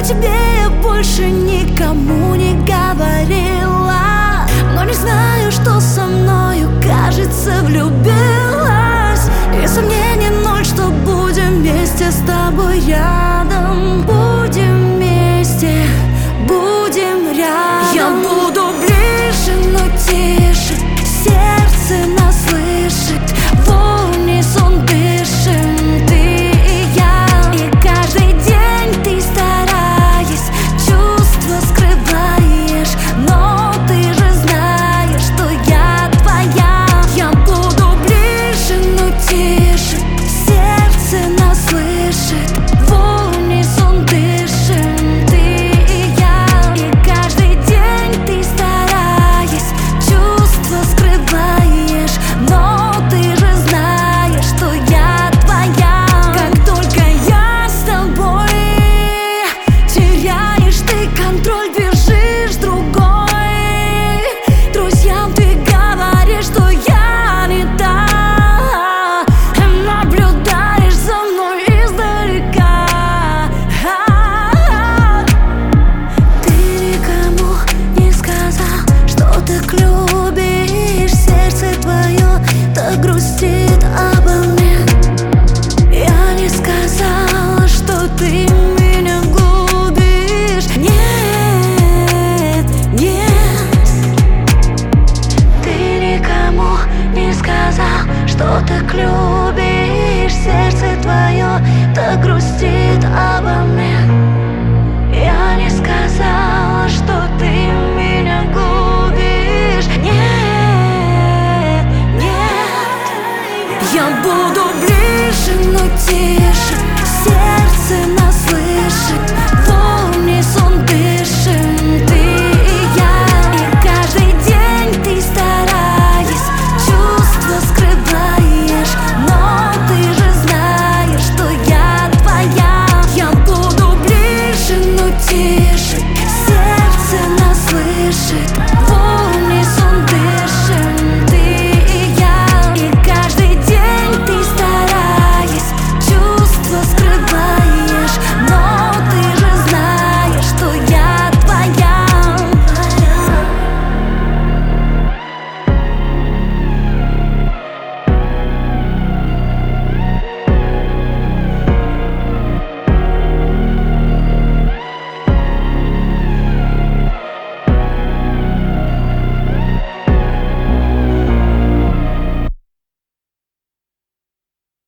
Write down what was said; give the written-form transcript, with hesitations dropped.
тебе я больше никому не говорила, но не знаю, что со мною, кажется, влюбилась. И сомнений ноль, что будем вместе с тобой рядом. Будем вместе, будем рядом. Я буду ближе, но тише, сердце нас слышит, в унисон дышим ты и я. И каждый день ты, стараясь, чувства скрываешь, но ты же знаешь, что я твоя. Я буду ближе, но тише, сердце нас слышит, в унисон дышим ты и я. И каждый день ты, стараясь, чувства скрываешь, но ты же знаешь, что я твоя. Как только я с тобой, теряешь ты контроль, бежишь другой. Друзьям ты говоришь, что я не та, наблюдаешь за мной издалека. Ты никому не сказал, что так любишь, сердце твое так грустит обо мне. Я не сказала, что ты меня губишь. Нет, нет. Ты никому не сказал, что так любишь, сердце твое так грустит обо мне. Я не сказала, что ты меня губишь. Нет, нет. Я буду ближе, но тише, сердце нас слышит,